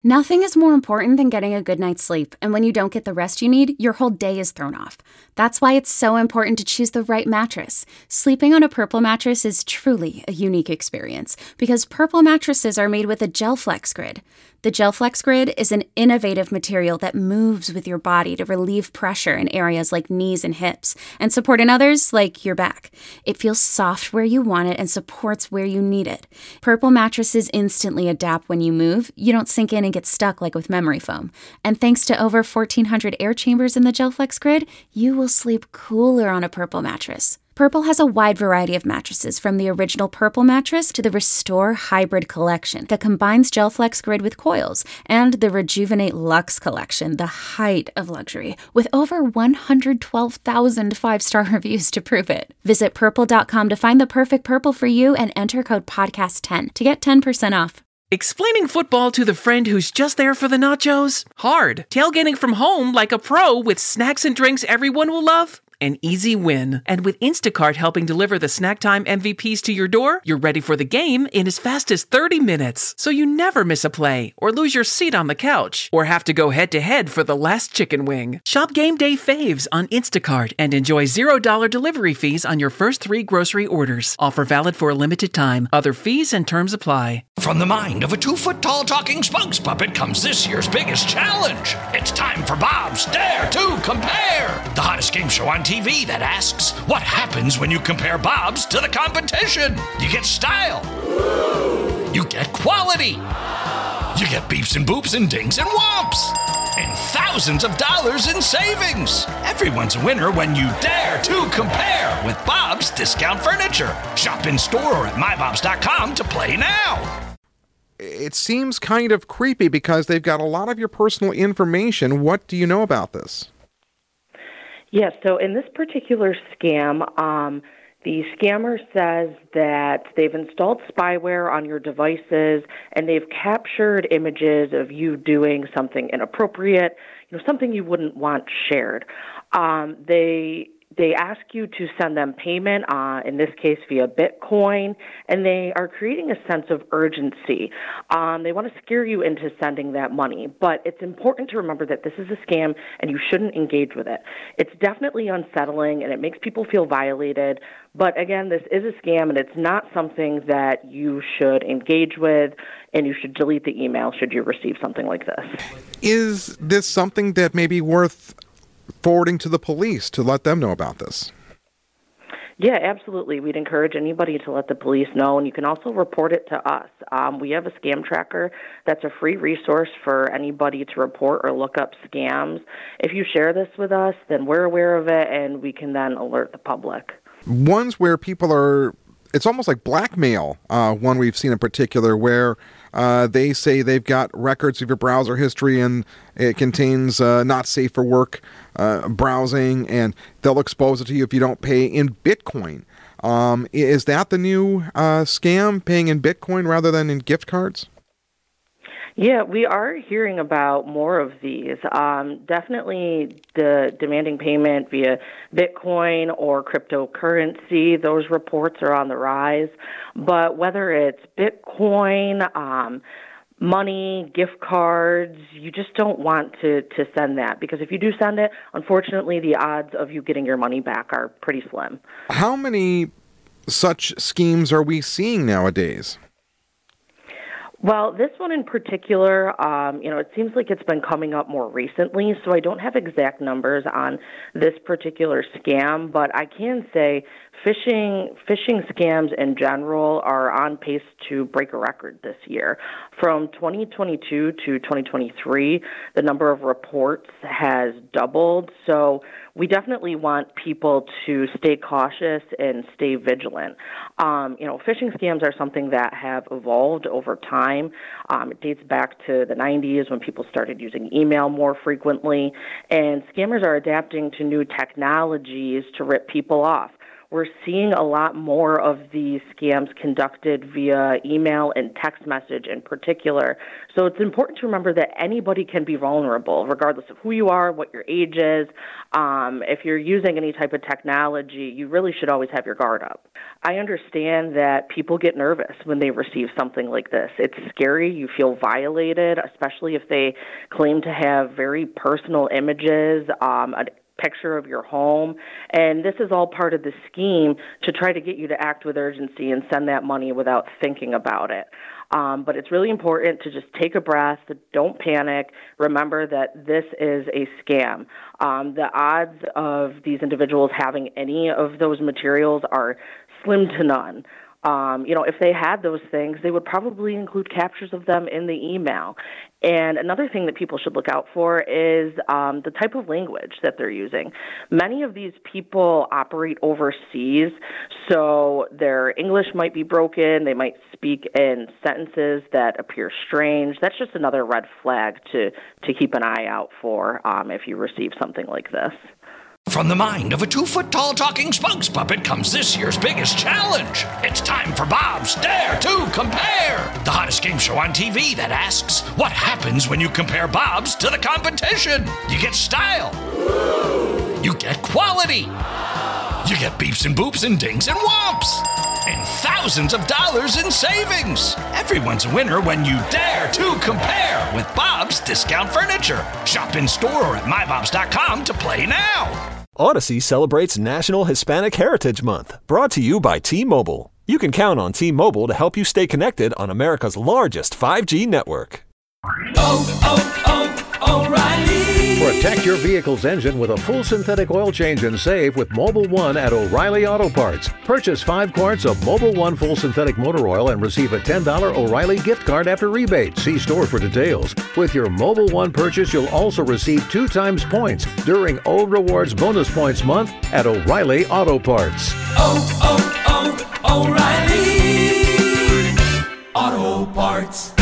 Nothing is more important than getting a good night's sleep, and when you don't get the rest you need, your whole day is thrown off. That's why it's so important to choose the right mattress. Sleeping on a Purple mattress is truly a unique experience because Purple mattresses are made with a GelFlex Grid. The GelFlex Grid is an innovative material that moves with your body to relieve pressure in areas like knees and hips and support in others like your back. It feels soft where you want it and supports where you need it. Purple mattresses instantly adapt when you move. You don't sink in and get stuck like with memory foam. And thanks to over 1,400 air chambers in the GelFlex Grid, you will sleep cooler on a Purple mattress. Purple has a wide variety of mattresses, from the original Purple mattress to the Restore Hybrid collection that combines GelFlex Grid with coils, and the Rejuvenate Luxe collection, the height of luxury, with over 112,000 five-star reviews to prove it. Visit purple.com to find the perfect Purple for you and enter code podcast10 to get 10% off. Explaining football to the friend who's just there for the nachos? Hard. Tailgating from home like a pro with snacks and drinks everyone will love? An easy win. And with Instacart helping deliver the snack time MVPs to your door, you're ready for the game in as fast as 30 minutes. So you never miss a play or lose your seat on the couch or have to go head-to-head for the last chicken wing. Shop Game Day Faves on Instacart and enjoy $0 delivery fees on your first 3 grocery orders. Offer valid for a limited time. Other fees and terms apply. From the mind of a 2-foot-tall talking spokes puppet comes this year's biggest challenge. It's time for Bob's Dare to Compare, the hottest game show on TV that asks, what happens when you compare Bob's to the competition? You get style. You get quality. You get beeps and boops and dings and whomps. And thousands of dollars in savings. Everyone's a winner when you dare to compare with Bob's Discount Furniture. Shop in store or at mybobs.com to play now. It seems kind of creepy because they've got a lot of your personal information. What do you know about this? Yes, so in this particular scam, the scammer says that they've installed spyware on your devices and they've captured images of you doing something inappropriate, something you wouldn't want shared. They ask you to send them payment, in this case via Bitcoin, and they are creating a sense of urgency. They want to scare you into sending that money, but it's important to remember that this is a scam and you shouldn't engage with it. It's definitely unsettling and it makes people feel violated, but again, this is a scam and it's not something that you should engage with, and you should delete the email should you receive something like this. Is this something that may be worth forwarding to the police to let them know about this? Yeah, absolutely. We'd encourage anybody to let the police know, and you can also report it to us. We have a scam tracker that's a free resource for anybody to report or look up scams. If you share this with us, then we're aware of it, and we can then alert the public. Ones where people are, it's almost like blackmail, one we've seen in particular, where they say they've got records of your browser history and it contains not safe for work browsing, and they'll expose it to you if you don't pay in Bitcoin. Is that the new scam, paying in Bitcoin rather than in gift cards? Yeah, we are hearing about more of these. Definitely the demanding payment via Bitcoin or cryptocurrency, those reports are on the rise. But whether it's Bitcoin, money, gift cards, you just don't want to send that, because if you do send it, unfortunately, the odds of you getting your money back are pretty slim. How many such schemes are we seeing nowadays? Well, this one in particular, it seems like it's been coming up more recently, so I don't have exact numbers on this particular scam, but I can say phishing scams in general are on pace to break a record this year. From 2022 to 2023, the number of reports has doubled, so we definitely want people to stay cautious and stay vigilant. Phishing scams are something that have evolved over time. It dates back to the 90s when people started using email more frequently, and scammers are adapting to new technologies to rip people off. we're seeing a lot more of these scams conducted via email and text message in particular. So it's important to remember that anybody can be vulnerable, regardless of who you are, what your age is. If you're using any type of technology, you really should always have your guard up. I understand that people get nervous when they receive something like this. It's scary. You feel violated, especially if they claim to have very personal images, a picture of your home. And this is all part of the scheme to try to get you to act with urgency and send that money without thinking about it. But it's really important to just take a breath, don't panic. Remember that this is a scam. The odds of these individuals having any of those materials are slim to none. If they had those things, they would probably include captures of them in the email. And another thing that people should look out for is the type of language that they're using. Many of these people operate overseas, so their English might be broken. They might speak in sentences that appear strange. That's just another red flag to keep an eye out for if you receive something like this. From the mind of a 2-foot-tall talking spokes puppet comes this year's biggest challenge. It's time for Bob's Dare to Compare, the hottest game show on TV that asks, what happens when you compare Bob's to the competition? You get style. You get quality. You get beeps and boops and dings and whomps. And thousands of dollars in savings. Everyone's a winner when you dare to compare with Bob's Discount Furniture. Shop in store or at mybobs.com to play now. Odyssey celebrates National Hispanic Heritage Month, brought to you by T-Mobile. You can count on T-Mobile to help you stay connected on America's largest 5G network. O'Reilly! Protect your vehicle's engine with a full synthetic oil change and save with Mobil 1 at O'Reilly Auto Parts. Purchase 5 quarts of Mobil 1 full synthetic motor oil and receive a $10 O'Reilly gift card after rebate. See store for details. With your Mobil 1 purchase, you'll also receive 2 times points during O Rewards Bonus Points Month at O'Reilly Auto Parts. O'Reilly Auto Parts.